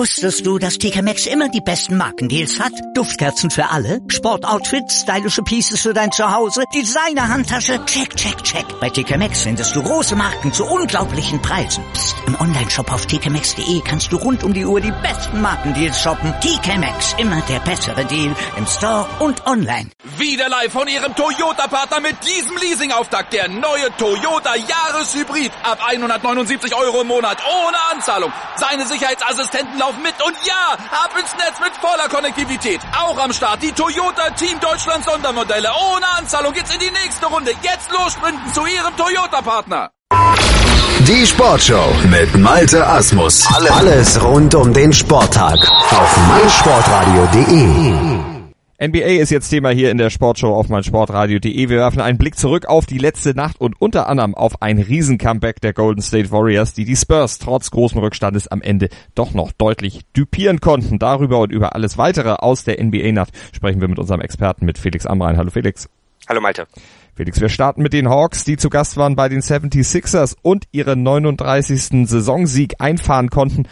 Wusstest du, dass TK Maxx immer die besten Markendeals hat? Duftkerzen für alle, Sportoutfits, stylische Pieces für dein Zuhause, Designer-Handtasche, check, check, check. Bei TK Maxx findest du große Marken zu unglaublichen Preisen. Psst. Im Onlineshop auf tkmaxx.de kannst du rund um die Uhr die besten Markendeals shoppen. TK Maxx, immer der bessere Deal im Store und online. Wieder live von Ihrem Toyota-Partner mit diesem Leasing-Auftakt. Der neue Toyota Jahreshybrid. Ab 179 € im Monat ohne Anzahlung. Seine Sicherheitsassistenten laufen mit und ja, ab ins Netz mit voller Konnektivität. Auch am Start die Toyota Team Deutschland Sondermodelle. Ohne Anzahlung geht's in die nächste Runde. Jetzt los sprinten zu Ihrem Toyota-Partner. Die Sportshow mit Malte Asmus. Alles rund um den Sporttag auf meinsportradio.de. NBA ist jetzt Thema hier in der Sportshow auf meinsportradio.de. Wir werfen einen Blick zurück auf die letzte Nacht und unter anderem auf ein Riesen-Comeback der Golden State Warriors, die Spurs trotz großen Rückstandes am Ende doch noch deutlich düpieren konnten. Darüber und über alles weitere aus der NBA-Nacht sprechen wir mit unserem Experten, mit Felix Amrain. Hallo Felix. Hallo Malte. Felix, wir starten mit den Hawks, die zu Gast waren bei den 76ers und ihren 39. Saisonsieg einfahren konnten.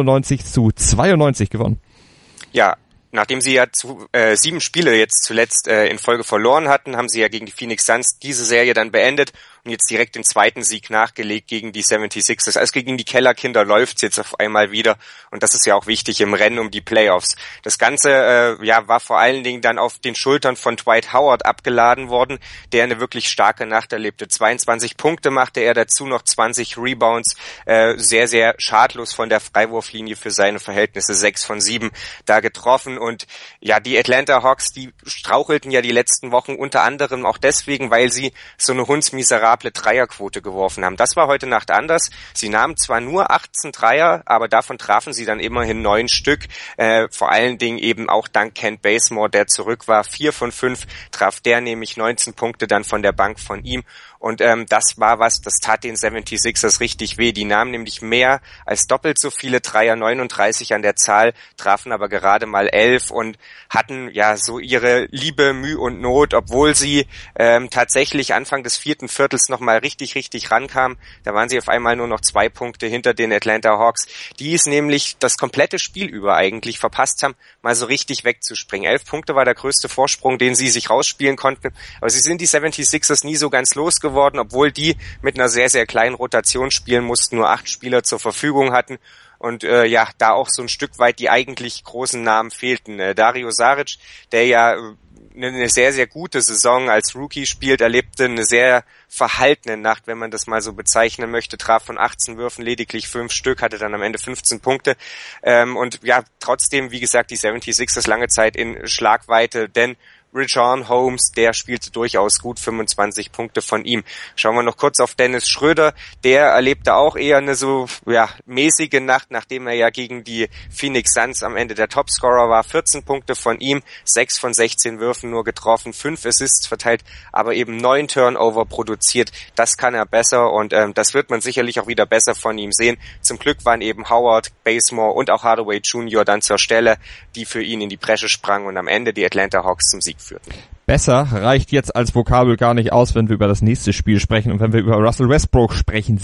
99-92 gewonnen. Ja, nachdem sie ja 7 Spiele jetzt zuletzt in Folge verloren hatten, haben sie ja gegen die Phoenix Suns diese Serie dann beendet und jetzt direkt den zweiten Sieg nachgelegt gegen die 76ers. Also gegen die Kellerkinder läuft's jetzt auf einmal wieder und das ist ja auch wichtig im Rennen um die Playoffs. Das Ganze war vor allen Dingen dann auf den Schultern von Dwight Howard abgeladen worden, der eine wirklich starke Nacht erlebte. 22 Punkte machte er, dazu noch 20 Rebounds, sehr, sehr schadlos von der Freiwurflinie für seine Verhältnisse, 6 von 7 da getroffen. Und ja, die Atlanta Hawks, die strauchelten ja die letzten Wochen unter anderem auch deswegen, weil sie so eine hundsmiserable Dreierquote geworfen haben. Das war heute Nacht anders. Sie nahmen zwar nur 18 Dreier, aber davon trafen sie dann immerhin 9 Stück. Vor allen Dingen eben auch dank Kent Bazemore, der zurück war. 4 von 5 traf der, nämlich 19 Punkte dann von der Bank von ihm. Und das tat den 76ers richtig weh. Die nahmen nämlich mehr als doppelt so viele Dreier, 39 an der Zahl, trafen aber gerade mal 11 und hatten ja so ihre Liebe, Mühe und Not, obwohl sie tatsächlich Anfang des 4. Viertels nochmal richtig rankamen. Da waren sie auf einmal nur noch 2 Punkte hinter den Atlanta Hawks, die es nämlich das komplette Spiel über eigentlich verpasst haben, mal so richtig wegzuspringen. 11 Punkte war der größte Vorsprung, den sie sich rausspielen konnten. Aber sie sind die 76ers nie so ganz losgeworden, obwohl die mit einer sehr, sehr kleinen Rotation spielen mussten, nur 8 Spieler zur Verfügung hatten und da auch so ein Stück weit die eigentlich großen Namen fehlten. Dario Saric, der ja eine sehr, sehr gute Saison als Rookie spielt, erlebte eine sehr verhaltene Nacht, wenn man das mal so bezeichnen möchte, traf von 18 Würfen lediglich 5 Stück, hatte dann am Ende 15 Punkte und ja, trotzdem, wie gesagt, die 76ers lange Zeit in Schlagweite, denn Richaun Holmes, der spielte durchaus gut, 25 Punkte von ihm. Schauen wir noch kurz auf Dennis Schröder, der erlebte auch eher eine so mäßige Nacht, nachdem er ja gegen die Phoenix Suns am Ende der Topscorer war. 14 Punkte von ihm, 6 von 16 Würfen nur getroffen, 5 Assists verteilt, aber eben 9 Turnover produziert. Das kann er besser und das wird man sicherlich auch wieder besser von ihm sehen. Zum Glück waren eben Howard, Bazemore und auch Hardaway Jr. dann zur Stelle, die für ihn in die Bresche sprangen und am Ende die Atlanta Hawks zum Sieg führten. Besser reicht jetzt als Vokabel gar nicht aus, wenn wir über das nächste Spiel sprechen und wenn wir über Russell Westbrook sprechen.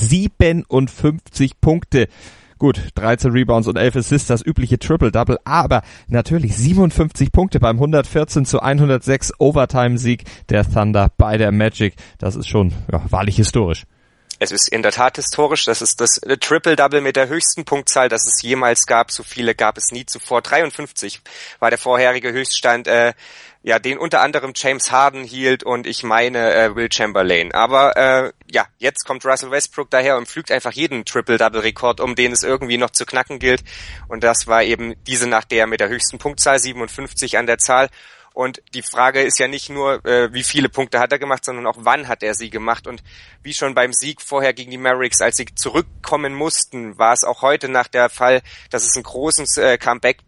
57 Punkte. Gut, 13 Rebounds und 11 Assists, das übliche Triple-Double, aber natürlich 57 Punkte beim 114-106 Overtime-Sieg der Thunder bei der Magic. Das ist schon wahrlich historisch. Es ist in der Tat historisch, das ist das Triple-Double mit der höchsten Punktzahl, das es jemals gab. So viele gab es nie zuvor. 53 war der vorherige Höchststand, den unter anderem James Harden hielt und ich meine Will Chamberlain. Aber jetzt kommt Russell Westbrook daher und pflügt einfach jeden Triple-Double-Rekord, um den es irgendwie noch zu knacken gilt. Und das war eben diese Nacht der mit der höchsten Punktzahl, 57 an der Zahl. Und die Frage ist ja nicht nur, wie viele Punkte hat er gemacht, sondern auch wann hat er sie gemacht. Und wie schon beim Sieg vorher gegen die Mavericks, als sie zurückkommen mussten, war es auch heute Nacht der Fall, dass es einen großen Comeback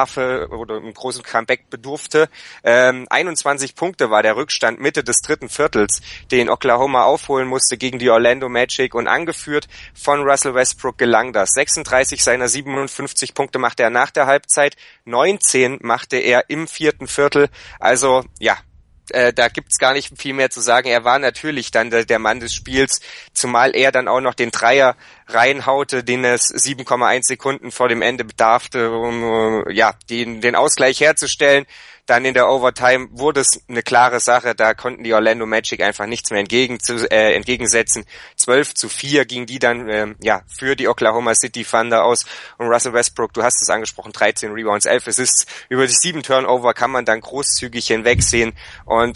bedurfte. 21 Punkte war der Rückstand Mitte des 3. Viertels, den Oklahoma aufholen musste gegen die Orlando Magic. Und angeführt von Russell Westbrook gelang das. 36 seiner 57 Punkte machte er nach der Halbzeit, 19 machte er im 4. Viertel. Also, da gibt's gar nicht viel mehr zu sagen. Er war natürlich dann der Mann des Spiels, zumal er dann auch noch den Dreier reinhaute, den es 7,1 Sekunden vor dem Ende bedarfte, um den Ausgleich herzustellen. Dann in der Overtime wurde es eine klare Sache, da konnten die Orlando Magic einfach nichts mehr entgegensetzen. 12-4 ging die dann für die Oklahoma City Thunder aus. Und Russell Westbrook, du hast es angesprochen, 13 Rebounds, 11 Assists. Über die 7 Turnover kann man dann großzügig hinwegsehen. Und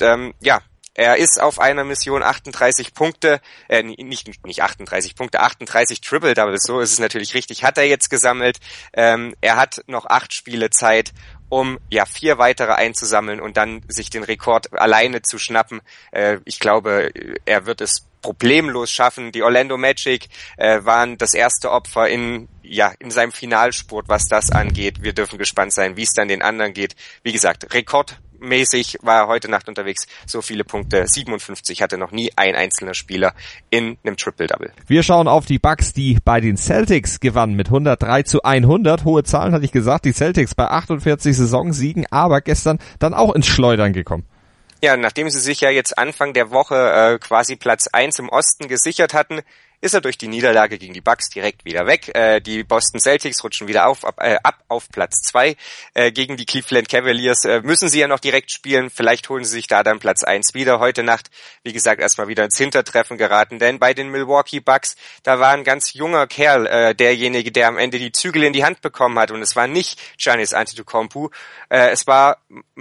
er ist auf einer Mission 38 Punkte, nicht 38 Punkte, 38 Triple-Doubles, so ist es natürlich richtig, hat er jetzt gesammelt. Er hat noch 8 Spiele Zeit, um 4 weitere einzusammeln und dann sich den Rekord alleine zu schnappen. Ich glaube, er wird es problemlos schaffen. Die Orlando Magic waren das erste Opfer in seinem Finalspurt, was das angeht. Wir dürfen gespannt sein, wie es dann den anderen geht. Wie gesagt, rekordmäßig war er heute Nacht unterwegs. So viele Punkte, 57 hatte noch nie ein einzelner Spieler in einem Triple-Double. Wir schauen auf die Bucks, die bei den Celtics gewannen mit 103-100. Hohe Zahlen hatte ich gesagt, die Celtics bei 48 Saisonsiegen, aber gestern dann auch ins Schleudern gekommen. Ja, nachdem sie sich ja jetzt Anfang der Woche quasi Platz 1 im Osten gesichert hatten, ist er durch die Niederlage gegen die Bucks direkt wieder weg. Die Boston Celtics rutschen wieder ab auf Platz 2. Gegen die Cleveland Cavaliers müssen sie ja noch direkt spielen. Vielleicht holen sie sich da dann Platz 1 wieder. Heute Nacht, wie gesagt, erstmal wieder ins Hintertreffen geraten. Denn bei den Milwaukee Bucks, da war ein ganz junger Kerl derjenige, der am Ende die Zügel in die Hand bekommen hat. Und es war nicht Giannis Antetokounmpo. Es war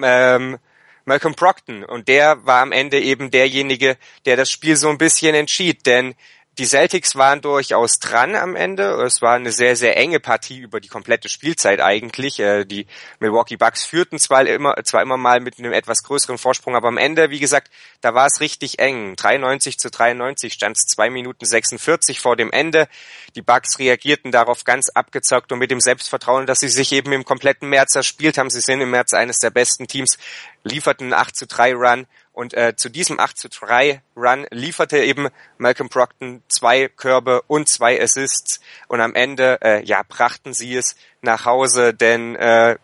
Malcolm Brogdon. Und der war am Ende eben derjenige, der das Spiel so ein bisschen entschied. Denn die Celtics waren durchaus dran am Ende. Es war eine sehr, sehr enge Partie über die komplette Spielzeit eigentlich. Die Milwaukee Bucks führten zwar immer mal mit einem etwas größeren Vorsprung, aber am Ende, wie gesagt, da war es richtig eng. 93-93 stand es 2 Minuten 46 vor dem Ende. Die Bucks reagierten darauf ganz abgezockt und mit dem Selbstvertrauen, dass sie sich eben im kompletten März erspielt haben. Sie sind im März eines der besten Teams, lieferten einen 8-3-Run. Und zu diesem 8-3-Run lieferte eben Malcolm Brogdon 2 Körbe und 2 Assists. Und am Ende brachten sie es nach Hause, denn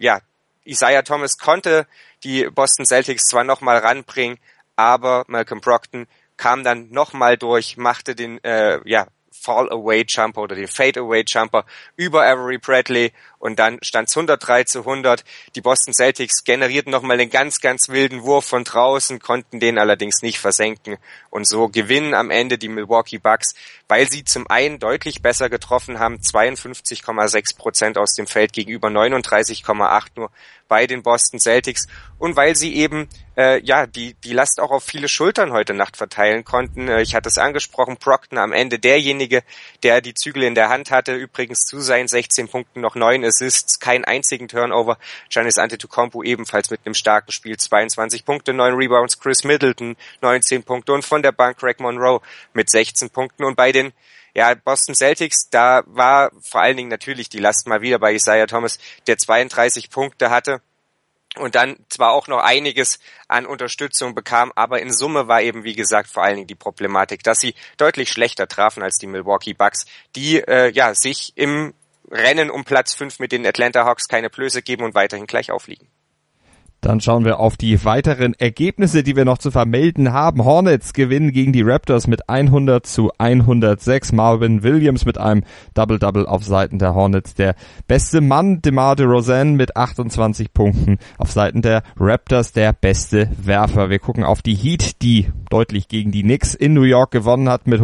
Isaiah Thomas konnte die Boston Celtics zwar nochmal ranbringen, aber Malcolm Brogdon kam dann nochmal durch, machte den Fall-Away-Jumper oder den Fade-Away-Jumper über Avery Bradley und dann stand es 103-100. Die Boston Celtics generierten nochmal einen ganz, ganz wilden Wurf von draußen, konnten den allerdings nicht versenken und so gewinnen am Ende die Milwaukee Bucks, weil sie zum einen deutlich besser getroffen haben, 52,6% aus dem Feld gegenüber 39,8 nur bei den Boston Celtics und weil sie eben die Last auch auf viele Schultern heute Nacht verteilen konnten. Ich hatte es angesprochen, Brogdon am Ende derjenige, der die Zügel in der Hand hatte, übrigens zu seinen 16 Punkten noch 9 Assists, keinen einzigen Turnover. Giannis Antetokounmpo ebenfalls mit einem starken Spiel, 22 Punkte, 9 Rebounds, Chris Middleton 19 Punkte und von der Bank Greg Monroe mit 16 Punkten und bei den Boston Celtics, da war vor allen Dingen natürlich die Last mal wieder bei Isaiah Thomas, der 32 Punkte hatte und dann zwar auch noch einiges an Unterstützung bekam, aber in Summe war eben, wie gesagt, vor allen Dingen die Problematik, dass sie deutlich schlechter trafen als die Milwaukee Bucks, die sich im Rennen um Platz 5 mit den Atlanta Hawks keine Blöße geben und weiterhin gleich aufliegen. Dann schauen wir auf die weiteren Ergebnisse, die wir noch zu vermelden haben. Hornets gewinnen gegen die Raptors mit 100-106. Marvin Williams mit einem Double-Double auf Seiten der Hornets. Der beste Mann, DeMar DeRozan mit 28 Punkten. Auf Seiten der Raptors der beste Werfer. Wir gucken auf die Heat, die deutlich gegen die Knicks in New York gewonnen hat. Mit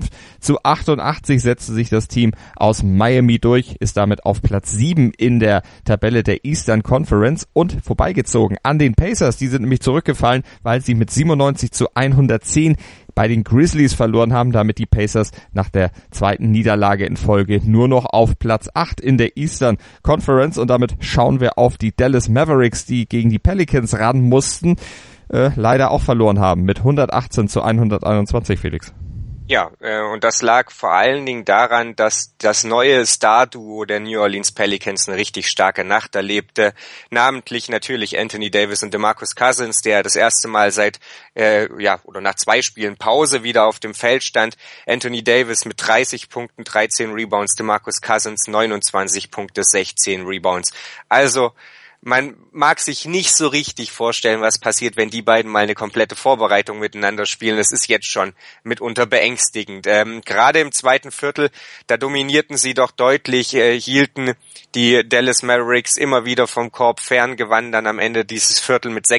105-88 setzte sich das Team aus Miami durch, ist damit auf Platz 7 in der Tabelle der Eastern Conference und vorbeigezogen an den Pacers. Die sind nämlich zurückgefallen, weil sie mit 97-110 bei den Grizzlies verloren haben, damit die Pacers nach der zweiten Niederlage in Folge nur noch auf Platz 8 in der Eastern Conference und damit schauen wir auf die Dallas Mavericks, die gegen die Pelicans ran mussten, leider auch verloren haben mit 118-121, Felix. Ja, und das lag vor allen Dingen daran, dass das neue Star-Duo der New Orleans Pelicans eine richtig starke Nacht erlebte. Namentlich natürlich Anthony Davis und DeMarcus Cousins, der das erste Mal seit nach 2 Spielen Pause wieder auf dem Feld stand. Anthony Davis mit 30 Punkten, 13 Rebounds, DeMarcus Cousins 29 Punkte, 16 Rebounds. Also man mag sich nicht so richtig vorstellen, was passiert, wenn die beiden mal eine komplette Vorbereitung miteinander spielen. Das ist jetzt schon mitunter beängstigend. Gerade im zweiten Viertel, da dominierten sie doch deutlich, hielten die Dallas Mavericks immer wieder vom Korb fern, gewannen dann am Ende dieses Viertel mit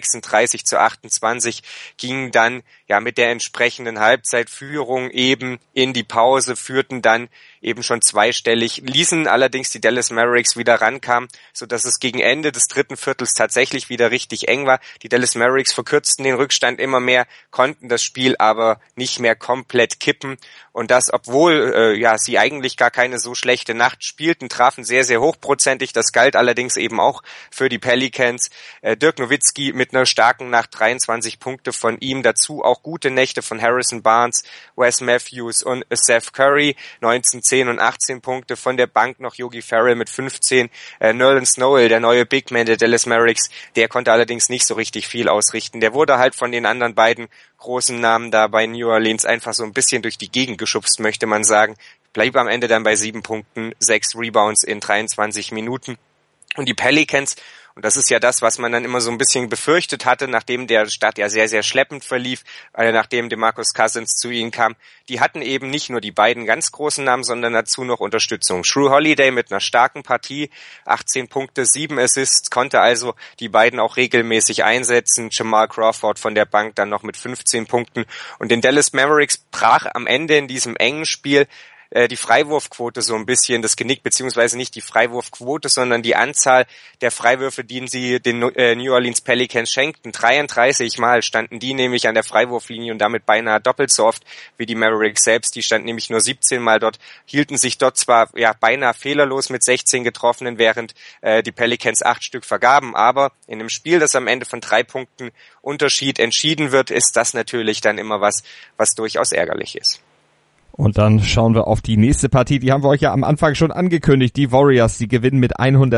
36-28, gingen dann ja mit der entsprechenden Halbzeitführung eben in die Pause, führten dann eben schon zweistellig, ließen allerdings die Dallas Mavericks wieder rankamen, sodass es gegen Ende des dritten Viertels tatsächlich wieder richtig eng war. Die Dallas Mavericks verkürzten den Rückstand immer mehr, konnten das Spiel aber nicht mehr komplett kippen. Und das, obwohl sie eigentlich gar keine so schlechte Nacht spielten, trafen sehr, sehr hochprozentig. Das galt allerdings eben auch für die Pelicans. Dirk Nowitzki mit einer starken Nacht, 23 Punkte von ihm. Dazu auch gute Nächte von Harrison Barnes, Wes Matthews und Seth Curry. 19, 10 und 18 Punkte. Von der Bank noch Yogi Ferrell mit 15. Nerlens Noel, der neue Big Man der Dallas Mavericks, der konnte allerdings nicht so richtig viel ausrichten. Der wurde halt von den anderen beiden großen Namen da bei New Orleans einfach so ein bisschen durch die Gegend geschubst, möchte man sagen. Blieb am Ende dann bei 7 Punkten, 6 Rebounds in 23 Minuten. Und die Pelicans, und das ist ja das, was man dann immer so ein bisschen befürchtet hatte, nachdem der Start ja sehr, sehr schleppend verlief, nachdem DeMarcus Cousins zu ihnen kam, die hatten eben nicht nur die beiden ganz großen Namen, sondern dazu noch Unterstützung. Jrue Holiday mit einer starken Partie, 18 Punkte, 7 Assists, konnte also die beiden auch regelmäßig einsetzen. Jamal Crawford von der Bank dann noch mit 15 Punkten. Und den Dallas Mavericks brach am Ende in diesem engen Spiel die Freiwurfquote so ein bisschen das Genick, beziehungsweise nicht die Freiwurfquote, sondern die Anzahl der Freiwürfe, die sie den New Orleans Pelicans schenkten. 33 Mal standen die nämlich an der Freiwurflinie und damit beinahe doppelt so oft wie die Mavericks selbst. Die standen nämlich nur 17 Mal dort, hielten sich dort zwar beinahe fehlerlos mit 16 Getroffenen, während die Pelicans 8 Stück vergaben, aber in einem Spiel, das am Ende von 3 Punkten Unterschied entschieden wird, ist das natürlich dann immer was durchaus ärgerlich ist. Und dann schauen wir auf die nächste Partie, die haben wir euch ja am Anfang schon angekündigt. Die Warriors, die gewinnen mit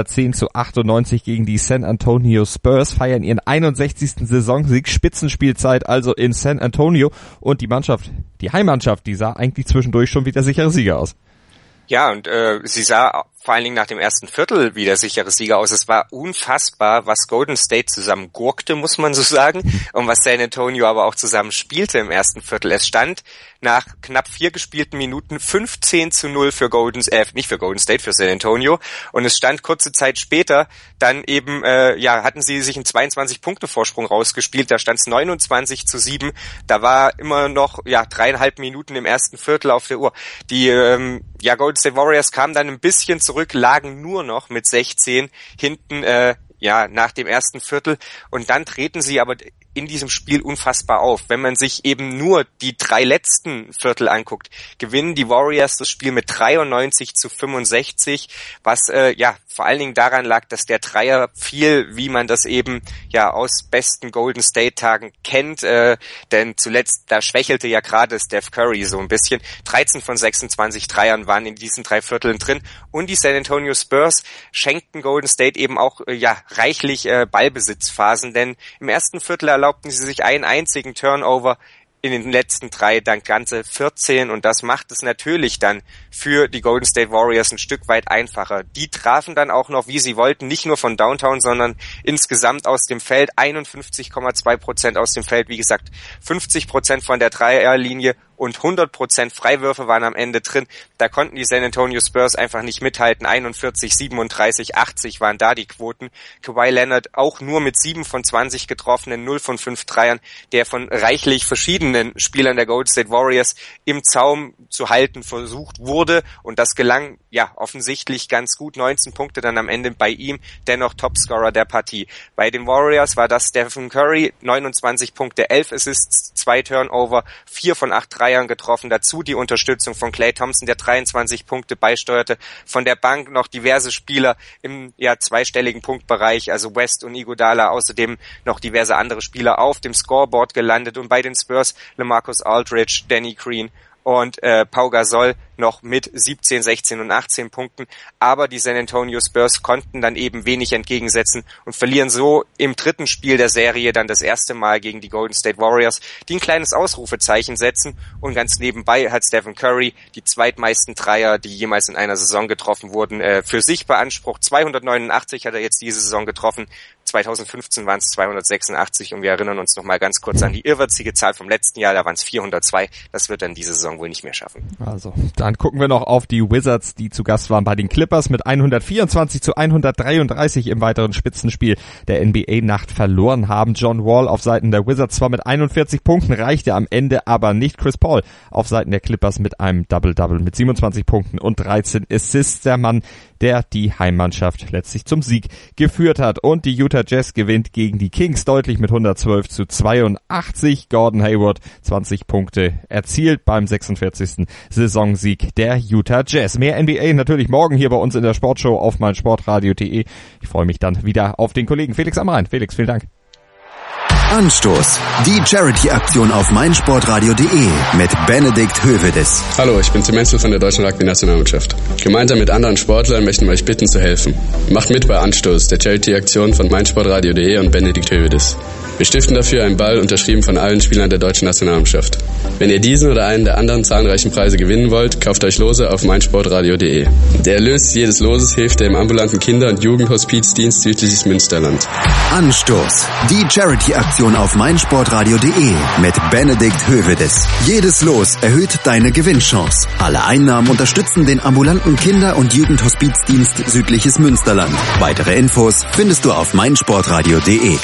110-98 gegen die San Antonio Spurs, feiern ihren 61. Saisonsieg, Spitzenspielzeit also in San Antonio. Und die Heimmannschaft, die sah eigentlich zwischendurch schon wie der sichere Sieger aus. Ja, und sie sah vor allen Dingen nach dem ersten Viertel wie der sichere Sieger aus. Es war unfassbar, was Golden State zusammen gurkte, muss man so sagen, und was San Antonio aber auch zusammen spielte im ersten Viertel. Es stand nach knapp 4 gespielten Minuten 15-0 für nicht für Golden State, für San Antonio. Und es stand kurze Zeit später dann eben, hatten sie sich einen 22-Punkte-Vorsprung rausgespielt. Da stand es 29-7. Da war immer noch 3,5 Minuten im ersten Viertel auf der Uhr. Die Golden State Warriors kamen dann ein bisschen zurück, lagen nur noch mit 16 hinten nach dem ersten Viertel, und dann treten sie aber in diesem Spiel unfassbar auf. Wenn man sich eben nur die 3 letzten Viertel anguckt, gewinnen die Warriors das Spiel mit 93-65, was vor allen Dingen daran lag, dass der Dreier fiel, wie man das eben aus besten Golden State Tagen kennt, denn zuletzt, da schwächelte ja gerade Steph Curry so ein bisschen. 13 von 26 Dreiern waren in diesen 3 Vierteln drin, und die San Antonio Spurs schenkten Golden State eben auch reichlich Ballbesitzphasen, denn im ersten Viertel erlaubten sie sich einen einzigen Turnover, in den letzten 3 dann ganze 14, und das macht es natürlich dann für die Golden State Warriors ein Stück weit einfacher. Die trafen dann auch noch, wie sie wollten, nicht nur von Downtown, sondern insgesamt aus dem Feld, 51,2% aus dem Feld, wie gesagt, 50% von der Dreierlinie und 100% Freiwürfe waren am Ende drin. Da konnten die San Antonio Spurs einfach nicht mithalten. 41, 37, 80 waren da die Quoten. Kawhi Leonard auch nur mit 7 von 20 getroffenen, 0 von 5 Dreiern, der von reichlich verschiedenen Spielern der Golden State Warriors im Zaum zu halten versucht wurde, und das gelang offensichtlich ganz gut. 19 Punkte dann am Ende bei ihm, dennoch Topscorer der Partie. Bei den Warriors war das Stephen Curry, 29 Punkte, 11 Assists, 2 Turnover, 4 von 8 Dreiern getroffen, dazu die Unterstützung von Klay Thompson, der 23 Punkte beisteuerte. Von der Bank noch diverse Spieler im zweistelligen Punktbereich, also West und Iguodala, außerdem noch diverse andere Spieler auf dem Scoreboard gelandet, und bei den Spurs LaMarcus Aldridge, Danny Green und Pau Gasol noch mit 17, 16 und 18 Punkten. Aber die San Antonio Spurs konnten dann eben wenig entgegensetzen und verlieren so im dritten Spiel der Serie dann das erste Mal gegen die Golden State Warriors, die ein kleines Ausrufezeichen setzen. Und ganz nebenbei hat Stephen Curry die zweitmeisten Dreier, die jemals in einer Saison getroffen wurden, für sich beansprucht. 289 hat er jetzt diese Saison getroffen. 2015 waren es 286 und wir erinnern uns noch mal ganz kurz an die irrwitzige Zahl vom letzten Jahr, da waren es 402. Das wird dann diese Saison wohl nicht mehr schaffen. Also, dann gucken wir noch auf die Wizards, die zu Gast waren bei den Clippers mit 124-133 im weiteren Spitzenspiel der NBA-Nacht verloren haben. John Wall auf Seiten der Wizards zwar mit 41 Punkten, reichte am Ende aber nicht. Chris Paul auf Seiten der Clippers mit einem Double-Double mit 27 Punkten und 13 Assists. Der Mann, der die Heimmannschaft letztlich zum Sieg geführt hat. Und die Utah Jazz gewinnt gegen die Kings deutlich mit 112-82. Gordon Hayward 20 Punkte erzielt beim 46. Saisonsieg der Utah Jazz. Mehr NBA natürlich morgen hier bei uns in der Sportshow auf meinsportradio.de. Ich freue mich dann wieder auf den Kollegen Felix Amrain. Felix, vielen Dank. Anstoß. Die Charity-Aktion auf meinsportradio.de mit Benedikt Hövedes. Hallo, ich bin Tim Menzel von der deutschen Rugby-Nationalmannschaft. Gemeinsam mit anderen Sportlern möchten wir euch bitten zu helfen. Macht mit bei Anstoß, der Charity-Aktion von meinsportradio.de und Benedikt Hövedes. Wir stiften dafür einen Ball, unterschrieben von allen Spielern der deutschen Nationalmannschaft. Wenn ihr diesen oder einen der anderen zahlreichen Preise gewinnen wollt, kauft euch Lose auf meinsportradio.de. Der Erlös jedes Loses hilft dem ambulanten Kinder- und Jugendhospizdienst Südliches Münsterland. Anstoß. Die Charity-Aktion auf meinsportradio.de mit Benedikt Hövedes. Jedes Los erhöht deine Gewinnchance. Alle Einnahmen unterstützen den ambulanten Kinder- und Jugendhospizdienst Südliches Münsterland. Weitere Infos findest du auf meinsportradio.de.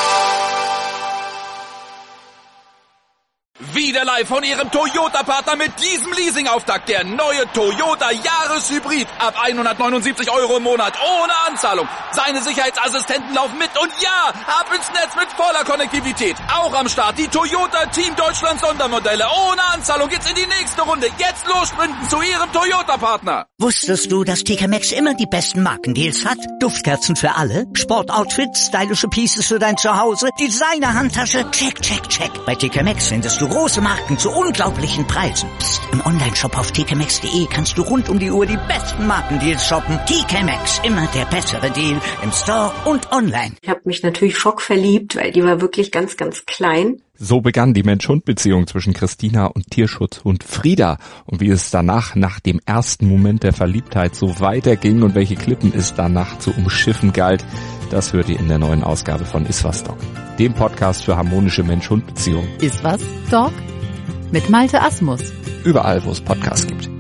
Wieder live von Ihrem Toyota-Partner mit diesem Leasing-Auftakt. Der neue Toyota Jahreshybrid. Ab 179 € im Monat. Ohne Anzahlung. Seine Sicherheitsassistenten laufen mit. Und ja, ab ins Netz mit voller Konnektivität. Auch am Start die Toyota Team Deutschland Sondermodelle. Ohne Anzahlung geht's in die nächste Runde. Jetzt los sprinten zu Ihrem Toyota-Partner. Wusstest du, dass TK Maxx immer die besten Markendeals hat? Duftkerzen für alle, Sportoutfits, stylische Pieces für dein Zuhause, Designer-Handtasche, check, check, check. Bei TK Maxx findest du große Marken zu unglaublichen Preisen. Psst. Im Onlineshop auf tkmaxx.de kannst du rund um die Uhr die besten Markendeals shoppen. TK Maxx, immer der bessere Deal im Store und online. Ich habe mich natürlich schockverliebt, weil die war wirklich ganz, ganz klein. So begann die Mensch-Hund-Beziehung zwischen Christina und Tierschutzhund Frieda. Und wie es danach, nach dem ersten Moment der Verliebtheit, so weiterging und welche Klippen es danach zu umschiffen galt, das hört ihr in der neuen Ausgabe von Iswas Dog, dem Podcast für harmonische Mensch-Hund-Beziehungen. Iswas Dog? Mit Malte Asmus. Überall, wo es Podcasts gibt.